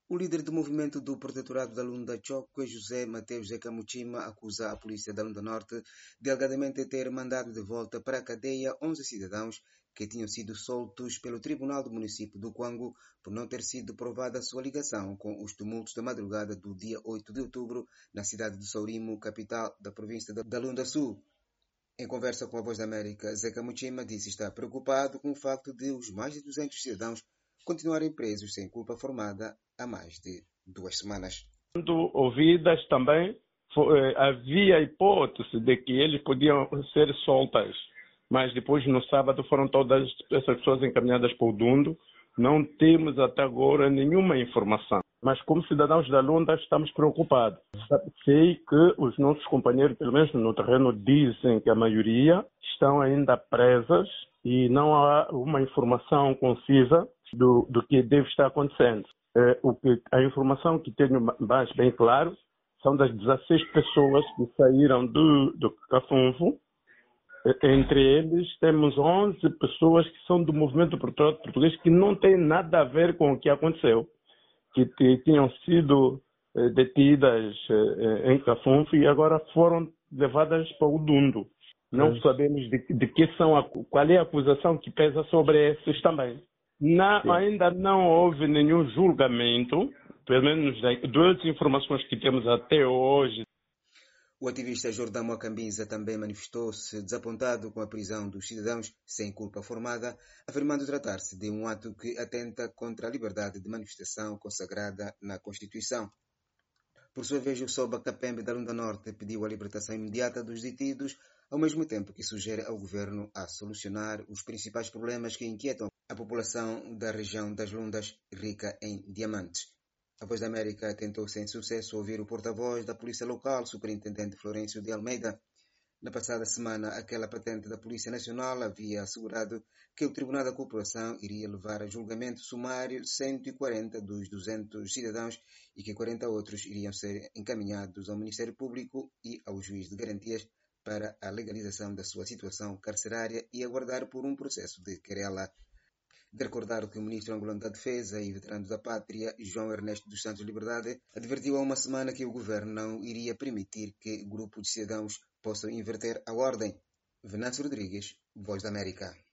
O líder do movimento do Protetorado da Lunda Chokwe, José Mateus Zeca Muchima, acusa a polícia da Lunda Norte de alegadamente ter mandado de volta para a cadeia 11 cidadãos que tinham sido soltos pelo Tribunal do Município do Quango por não ter sido provada a sua ligação com os tumultos da madrugada do dia 8 de outubro na cidade de Sourimo, capital da província da Lunda Sul. Em conversa com a Voz da América, Zeca Muchima disse estar preocupado com o facto de os mais de 200 cidadãos continuarem presos sem culpa formada há mais de 2 semanas. Quando ouvidas também, havia a hipótese de que eles podiam ser soltas, mas depois no sábado foram todas essas pessoas encaminhadas para o Dundo. Não temos até agora nenhuma informação. Mas como cidadãos da Lunda estamos preocupados. Sei que os nossos companheiros, pelo menos no terreno, dizem que a maioria estão ainda presas e não há uma informação concisa do que deve estar acontecendo. A informação que tenho mais bem claro são das 16 pessoas que saíram do Cafunfo. Entre eles temos 11 pessoas que são do movimento português que não tem nada a ver com o que aconteceu, que tinham sido detidas em Cafunfo e agora foram levadas para o Dundo. Não sabemos de que são, qual é a acusação que pesa sobre esses também. Ainda não houve nenhum julgamento, pelo menos das informações que temos até hoje. O ativista Jordão Mocambinza também manifestou-se desapontado com a prisão dos cidadãos sem culpa formada, afirmando tratar-se de um ato que atenta contra a liberdade de manifestação consagrada na Constituição. Por sua vez, o Soba Capembe da Lunda Norte pediu a libertação imediata dos detidos, ao mesmo tempo que sugere ao governo a solucionar os principais problemas que inquietam a população da região das Lundas, rica em diamantes. A Voz da América tentou sem sucesso ouvir o porta-voz da Polícia Local, Superintendente Florencio de Almeida. Na passada semana, aquela patente da Polícia Nacional havia assegurado que o Tribunal da Corporação iria levar a julgamento sumário 140 dos 200 cidadãos e que 40 outros iriam ser encaminhados ao Ministério Público e ao Juiz de Garantias para a legalização da sua situação carcerária e aguardar por um processo de querela. De recordar que o ministro angolano da Defesa e veterano da Pátria, João Ernesto dos Santos Liberdade, advertiu há uma semana que o governo não iria permitir que grupo de cidadãos possam inverter a ordem. Venâncio Rodrigues, Voz da América.